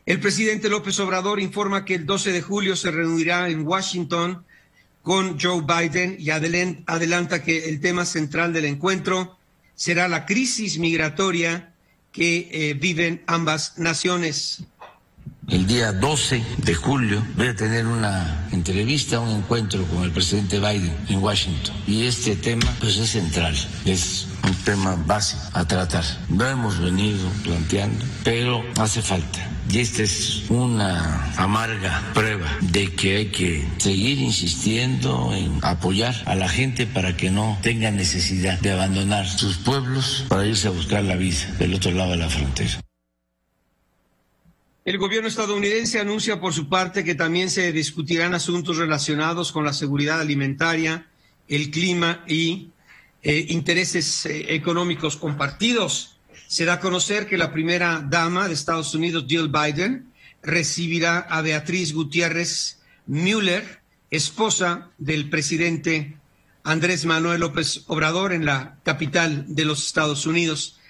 El presidente López Obrador informa que el 12 de julio se reunirá en Washington con Joe Biden y adelanta que el tema central del encuentro será la crisis migratoria que viven ambas naciones. El día 12 de julio voy a tener una entrevista, un encuentro con el presidente Biden en Washington. Y este tema pues es central, es un tema básico a tratar. Lo hemos venido planteando, pero hace falta. Y esta es una amarga prueba de que hay que seguir insistiendo en apoyar a la gente para que no tenga necesidad de abandonar sus pueblos para irse a buscar la vida del otro lado de la frontera. El gobierno estadounidense anuncia por su parte que también se discutirán asuntos relacionados con la seguridad alimentaria, el clima y intereses económicos compartidos. Se da a conocer que la primera dama de Estados Unidos, Jill Biden, recibirá a Beatriz Gutiérrez Müller, esposa del presidente Andrés Manuel López Obrador, en la capital de los Estados Unidos.